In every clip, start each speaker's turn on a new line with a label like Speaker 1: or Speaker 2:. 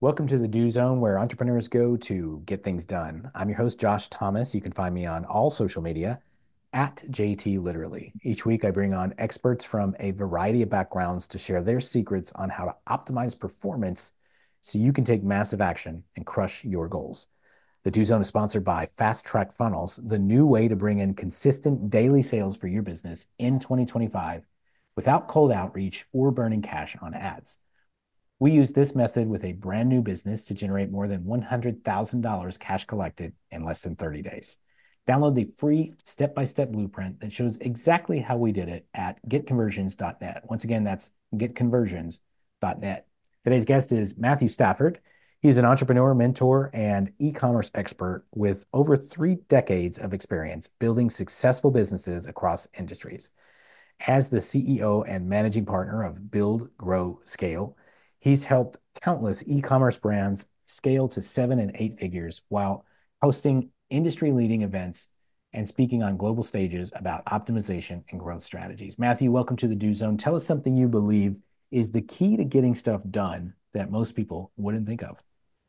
Speaker 1: Welcome to the Do Zone, where entrepreneurs go to get things done. I'm your host, Josh Thomas. You can find me on all social media at JT Literally. Each week, I bring on experts from a variety of backgrounds to share their secrets on how to optimize performance so you can take massive action and crush your goals. The Do Zone is sponsored by Fast Track Funnels, the new way to bring in consistent daily sales for your business in 2025 without cold outreach or burning cash on ads. We use this method with a brand new business to generate more than $100,000 cash collected in less than 30 days. Download the free step-by-step blueprint that shows exactly how we did it at getconversions.net. Once again, that's getconversions.net. Today's guest is Matthew Stafford. He's an entrepreneur, mentor, and e-commerce expert with over 3 decades of experience building successful businesses across industries. As the CEO and managing partner of Build, Grow, Scale, he's helped countless e-commerce brands scale to 7 and 8 figures while hosting industry-leading events and speaking on global stages about optimization and growth strategies. Matthew, welcome to the Do Zone. Tell us something you believe is the key to getting stuff done that most people wouldn't think of.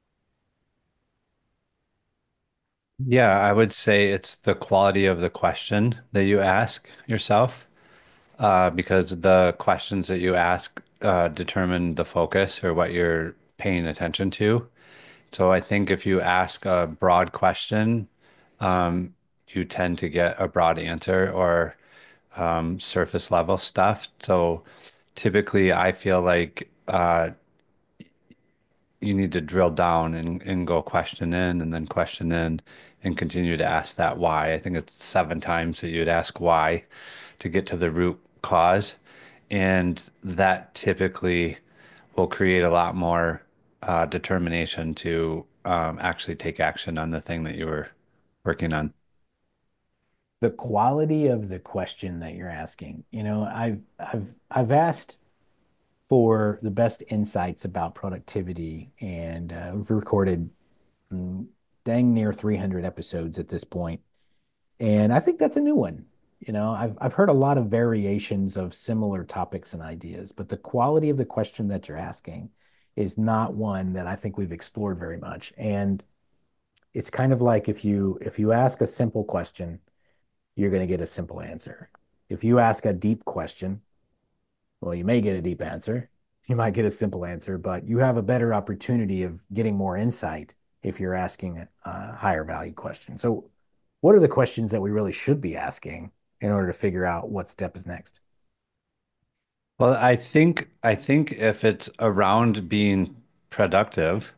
Speaker 2: Yeah, I would say it's the quality of the question that you ask yourself, because the questions that you ask determine the focus or what you're paying attention to. So I think if you ask a broad question, you tend to get a broad answer or surface level stuff. So typically, I feel like you need to drill down and go question in and then question in and continue to ask that why. I think it's 7 times that you'd ask why to get to the root cause. And that typically will create a lot more determination to actually take action on the thing that you were working on.
Speaker 1: The quality of the question that you're asking. I've asked for the best insights about productivity. And we've recorded mm, dang near 300 episodes at this point. And I think that's a new one. I've heard a lot of variations of similar topics and ideas, but the quality of the question that you're asking is not one that I think we've explored very much. And it's kind of like if you ask a simple question, you're going to get a simple answer. If you ask a deep question, well, you may get a deep answer. You might get a simple answer, but you have a better opportunity of getting more insight if you're asking a higher value question. So, what are the questions that we really should be asking in order to figure out what step is next?
Speaker 2: Well, I think if it's around being productive,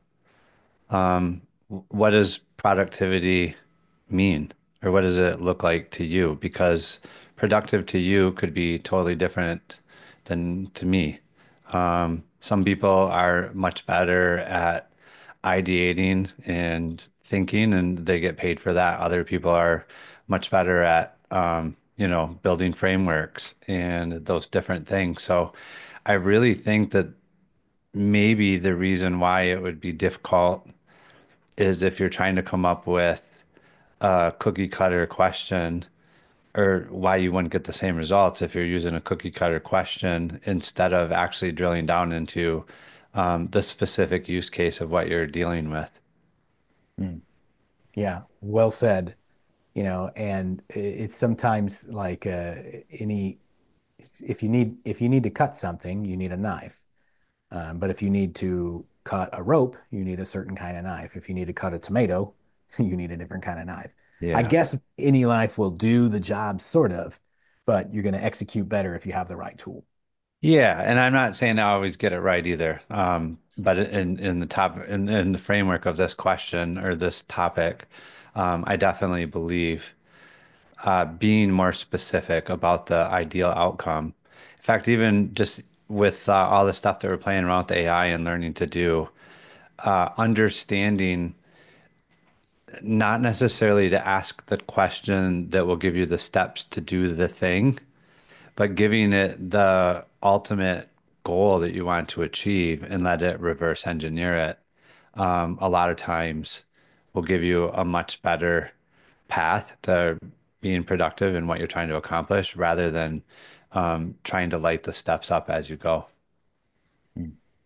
Speaker 2: what does productivity mean? Or what does it look like to you? Because productive to you could be totally different than to me. Some people are much better at ideating and thinking, and they get paid for that. Other people are much better at, building frameworks and those different things. So I really think that maybe the reason why it would be difficult is if you're trying to come up with a cookie cutter question, or why you wouldn't get the same results if you're using a cookie cutter question instead of actually drilling down into the specific use case of what you're dealing with.
Speaker 1: Hmm. Yeah, well said. And it's sometimes like any if you need to cut something, you need a knife. But if you need to cut a rope, you need a certain kind of knife. If you need to cut a tomato, you need a different kind of knife. I
Speaker 2: Yeah.
Speaker 1: guess any knife will do the job, sort of, but you're going to execute better if you have the right tool.
Speaker 2: Yeah, and I'm not saying I always get it right either. But in the framework of this question or this topic, I definitely believe being more specific about the ideal outcome. In fact, even just with all the stuff that we're playing around with AI and learning to do, understanding not necessarily to ask the question that will give you the steps to do the thing, but giving it the ultimate goal that you want to achieve and let it reverse engineer it, a lot of times will give you a much better path to being productive in what you're trying to accomplish rather than trying to light the steps up as you go.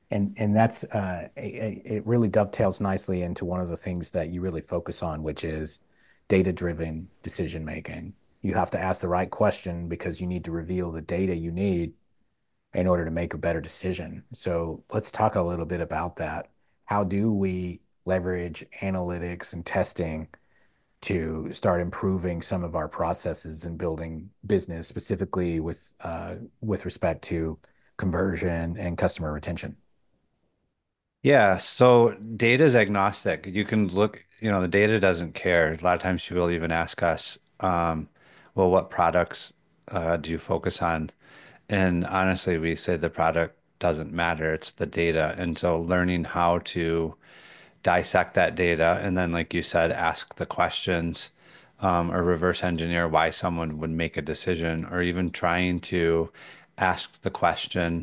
Speaker 1: And that's it really dovetails nicely into one of the things that you really focus on, which is data-driven decision making. You have to ask the right question because you need to reveal the data you need in order to make a better decision. So let's talk a little bit about that. How do we leverage analytics and testing to start improving some of our processes and building business, specifically with respect to conversion and customer retention?
Speaker 2: Yeah, so data is agnostic. You can look, the data doesn't care. A lot of times people even ask us, well, what products do you focus on? And honestly, we say the product doesn't matter. It's the data. And so learning how to dissect that data and then, like you said, ask the questions, or reverse engineer why someone would make a decision, or even trying to ask the question,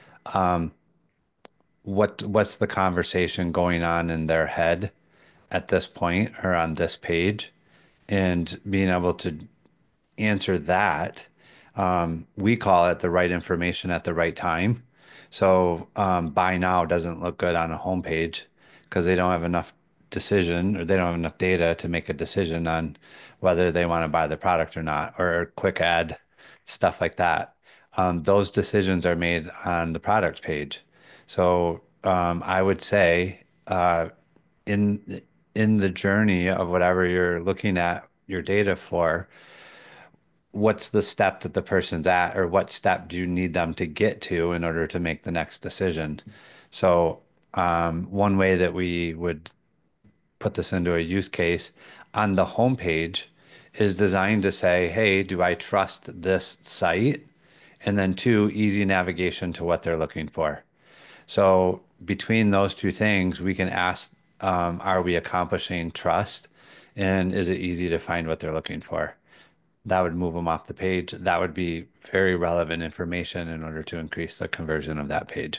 Speaker 2: what's the conversation going on in their head at this point or on this page, and being able to answer that. We call it the right information at the right time. So buy now doesn't look good on a homepage because they don't have enough decision, or they don't have enough data to make a decision on whether they want to buy the product or not, or quick ad, stuff like that. Those decisions are made on the product page. So I would say in in the journey of whatever you're looking at your data for, what's the step that the person's at, or what step do you need them to get to in order to make the next decision? So, one way that we would put this into a use case on the homepage is designed to say, hey, do I trust this site? And then two, easy navigation to what they're looking for. So between those two things, we can ask, are we accomplishing trust? And is it easy to find what they're looking for? That would move them off the page. That would be very relevant information in order to increase the conversion of that page.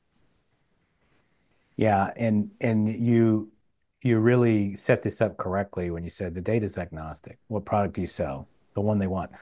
Speaker 1: Yeah, and you really set this up correctly when you said the data's agnostic. What product do you sell? The one they want.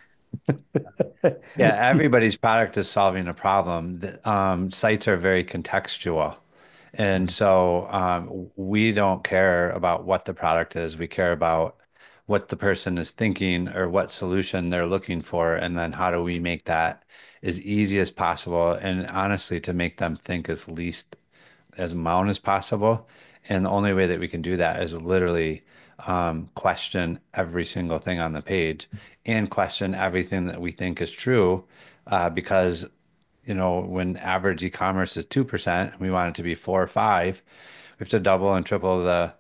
Speaker 2: Yeah, everybody's product is solving a problem. Sites are very contextual. And so we don't care about what the product is. We care about what the person is thinking or what solution they're looking for. And then how do we make that as easy as possible? And honestly, to make them think as least as amount as possible. And the only way that we can do that is literally question every single thing on the page and question everything that we think is true. Because, when average e-commerce is 2%, and we want it to be 4 or 5, we have to double and triple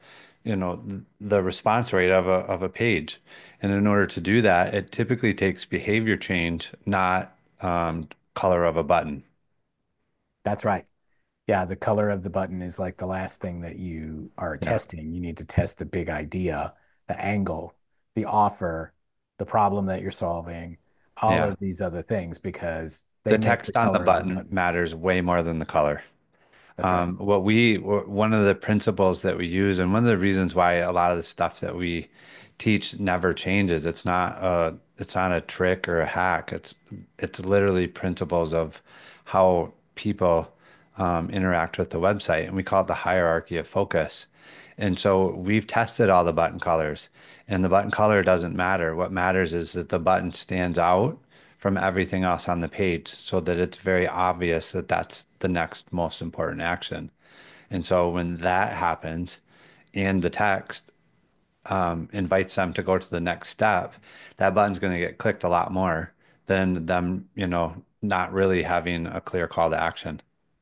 Speaker 2: the response rate of a page. And in order to do that, it typically takes behavior change, not color of a button.
Speaker 1: That's right. Yeah, the color of the button is like the last thing that you are
Speaker 2: Yeah.
Speaker 1: testing. You need to test the big idea, the angle, the offer, the problem that you're solving, all
Speaker 2: Yeah.
Speaker 1: of these other things because they
Speaker 2: The
Speaker 1: make the
Speaker 2: text on the
Speaker 1: color of the
Speaker 2: button
Speaker 1: button.
Speaker 2: matters way more than the color.
Speaker 1: That's right.
Speaker 2: One of the principles that we use, and one of the reasons why a lot of the stuff that we teach never changes, it's not a trick or a hack. It's literally principles of how people interact with the website, and we call it the hierarchy of focus. And so we've tested all the button colors, and the button color doesn't matter. What matters is that the button stands out from everything else on the page so that it's very obvious that that's the next most important action. And so when that happens and the text invites them to go to the next step, that button's going to get clicked a lot more than them, not really having a clear call to action.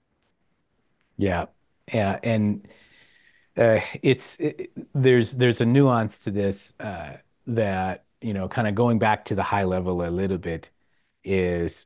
Speaker 1: Yeah. Yeah. And there's a nuance to this that kind of going back to the high level a little bit is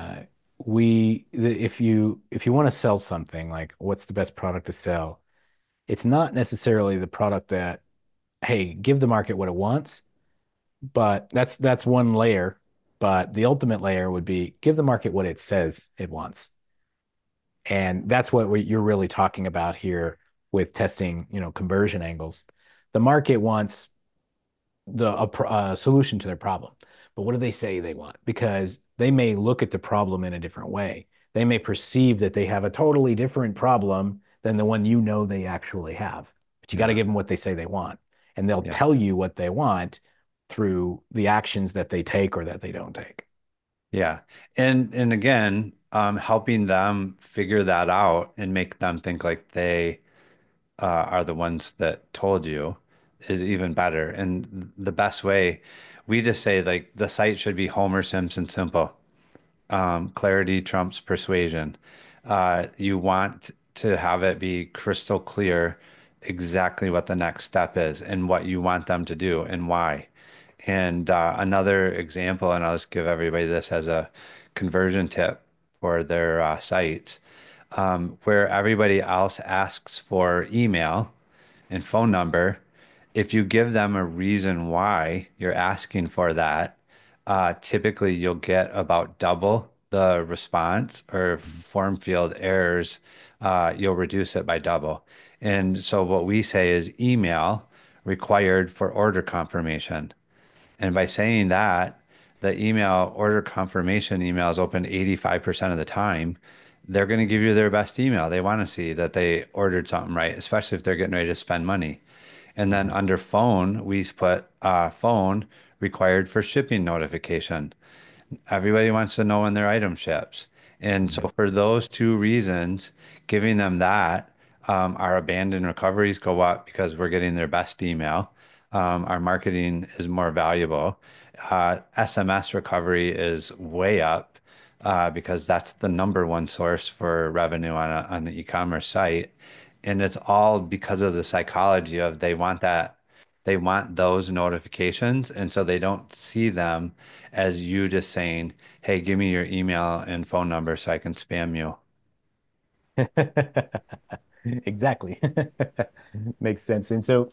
Speaker 1: if you want to sell something like what's the best product to sell, it's not necessarily the product that, hey, give the market what it wants, but that's one layer. But the ultimate layer would be give the market what it says it wants. And that's what you're really talking about here with testing, conversion angles. The market wants a solution to their problem. But what do they say they want? Because they may look at the problem in a different way. they may perceive that they have a totally different problem than the one you know they actually have. But you got to
Speaker 2: Yeah.
Speaker 1: give them what they say they want, and they'll
Speaker 2: Yeah.
Speaker 1: tell you what they want through the actions that they take or that they don't take.
Speaker 2: Yeah. And again, helping them figure that out and make them think like they are the ones that told you is even better. And the best way, we just say like the site should be Homer Simpson simple. Clarity trumps persuasion. You want to have it be crystal clear exactly what the next step is and what you want them to do and why. And another example, and I'll just give everybody this as a conversion tip for their sites, where everybody else asks for email and phone number, if you give them a reason why you're asking for that, typically you'll get about double the response or form field errors. You'll reduce it by double. And so what we say is email required for order confirmation. And by saying that, the email order confirmation email is open 85% of the time. They're going to give you their best email. They want to see that they ordered something right, especially if they're getting ready to spend money. And then
Speaker 1: Mhm.
Speaker 2: under phone, we put phone required for shipping notification. Everybody wants to know when their item ships. And so
Speaker 1: Mhm.
Speaker 2: for those two reasons, giving them that, our abandoned recoveries go up because we're getting their best email. Our marketing is more valuable. SMS recovery is way up because that's the number one source for revenue on the e-commerce site. And it's all because of the psychology of they want that, they want those notifications. And so they don't see them as you just saying, hey, give me your email and phone number so I can spam you.
Speaker 1: Exactly. Makes sense. And so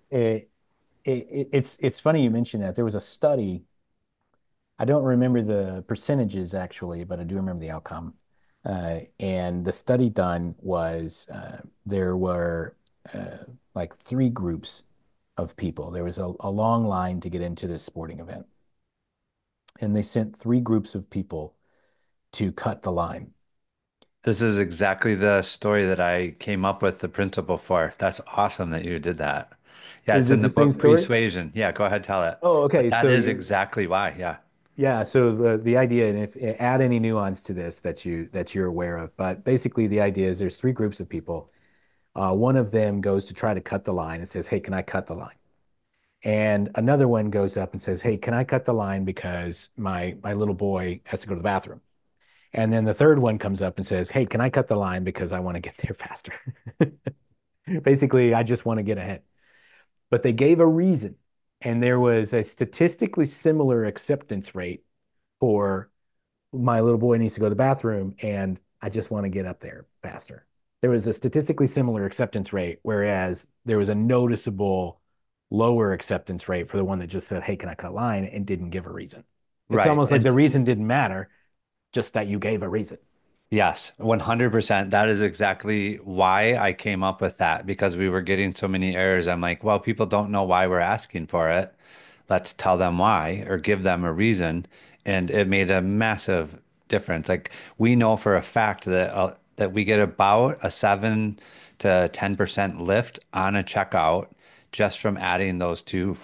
Speaker 1: it's funny you mentioned that. There was a study. I don't remember the percentages actually, but I do remember the outcome. And the study done was there were uh, like three groups of people. There was a long line to get into this sporting event, and they sent three groups of people to cut the line.
Speaker 2: This is exactly the story that I came up with the principle for. That's awesome that you did that. Yeah,
Speaker 1: Is
Speaker 2: it's
Speaker 1: it
Speaker 2: in the
Speaker 1: the same
Speaker 2: book
Speaker 1: story?
Speaker 2: Persuasion. Yeah, go ahead, tell it.
Speaker 1: Oh,
Speaker 2: But
Speaker 1: okay.
Speaker 2: that is exactly why. Yeah.
Speaker 1: Yeah, so the idea, and if add any nuance to this that you're aware of, but basically the idea is there's three groups of people. One of them goes to try to cut the line and says, "Hey, can I cut the line?" And another one goes up and says, "Hey, can I cut the line because my little boy has to go to the bathroom?" And then the third one comes up and says, "Hey, can I cut the line because I want to get there faster?" Basically, I just want to get ahead. But they gave a reason, and there was a statistically similar acceptance rate for my little boy needs to go to the bathroom and I just want to get up there faster. There was a statistically similar acceptance rate, whereas there was a noticeable lower acceptance rate for the one that just said, "Hey, can I cut line?" and didn't give a reason. It's
Speaker 2: Right.
Speaker 1: almost like
Speaker 2: And
Speaker 1: the reason didn't matter, just that you gave a reason.
Speaker 2: yes, 100%. That is exactly why I came up with that because we were getting so many errors. I'm like, well, people don't know why we're asking for it. Let's tell them why or give them a reason. And it made a massive difference. Like we know for a fact that we get about a 7 to 10% lift on a checkout just from adding those two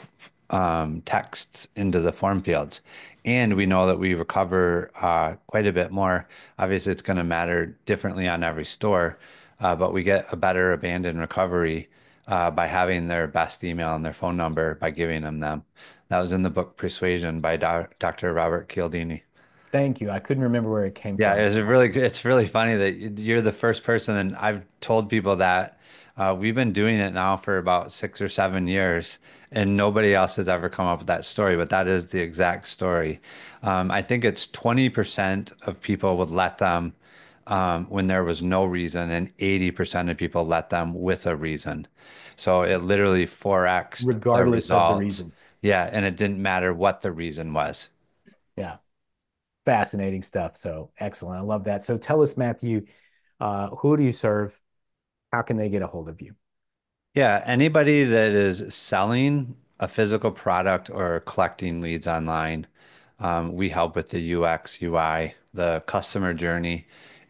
Speaker 2: texts into the form fields. And we know that we recover quite a bit more. Obviously, it's going to matter differently on every store, but we get a better abandoned recovery by having their best email and their phone number by giving them. That was in the book Persuasion by Dr. Robert Cialdini.
Speaker 1: Thank you. I couldn't remember where it came
Speaker 2: Yeah,
Speaker 1: from.
Speaker 2: it's
Speaker 1: So
Speaker 2: a really it's really funny that you're the first person, and I've told people that we've been doing it now for about 6 or 7 years, and nobody else has ever come up with that story, but that is the exact story. I think it's 20% of people would let them when there was no reason, and 80% of people let them with a reason. So it literally 4x'd the
Speaker 1: regardless of the
Speaker 2: results.
Speaker 1: reason.
Speaker 2: Yeah, and it didn't matter what the reason was.
Speaker 1: Yeah, fascinating stuff. So excellent. I love that. So tell us, Matthew, who do you serve? How can they get a hold of you?
Speaker 2: Yeah, anybody that is selling a physical product or collecting leads online, we help with the UX, UI, the customer journey,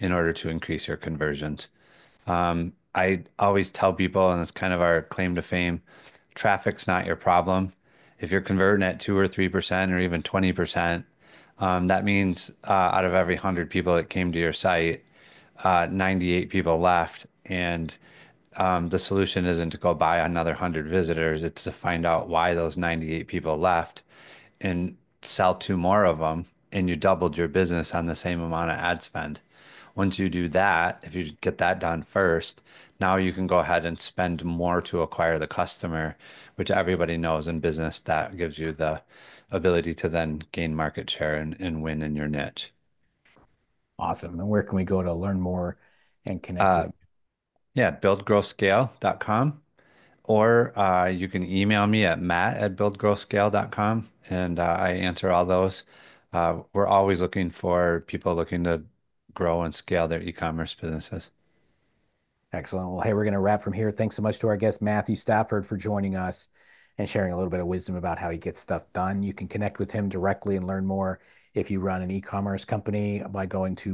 Speaker 2: in order to increase your conversions. I always tell people, and it's kind of our claim to fame, traffic's not your problem. If you're converting at 2 or 3% or even 20%, that means out of every 100 people that came to your site, 98 people left. And the solution isn't to go buy another 100 visitors, it's to find out why those 98 people left and sell two more of them, and you doubled your business on the same amount of ad spend. Once you do that, if you get that done first, now you can go ahead and spend more to acquire the customer, which everybody knows in business that gives you the ability to then gain market share and win in your niche.
Speaker 1: Awesome. And where can we go to learn more and connect with
Speaker 2: Uh,
Speaker 1: you?
Speaker 2: yeah, buildgrowscale.com, or you can email me at matt@buildgrowscale.com, and I answer all those. We're always looking for people looking to grow and scale their e-commerce businesses.
Speaker 1: Excellent. Well, hey, we're going to wrap from here. Thanks so much to our guest, Matthew Stafford, for joining us and sharing a little bit of wisdom about how he gets stuff done. You can connect with him directly and learn more if you run an e-commerce company by going to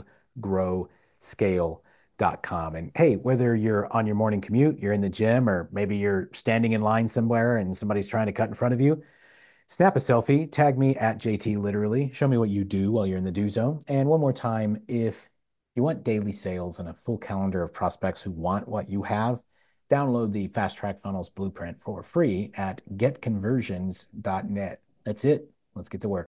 Speaker 1: buildgrowscale.com. And hey, whether you're on your morning commute, you're in the gym, or maybe you're standing in line somewhere and somebody's trying to cut in front of you, snap a selfie, tag me at JT Literally. Show me what you do while you're in the do zone. And one more time, if you want daily sales and a full calendar of prospects who want what you have, download the Fast Track Funnels blueprint for free at getconversions.net. That's it. Let's get to work.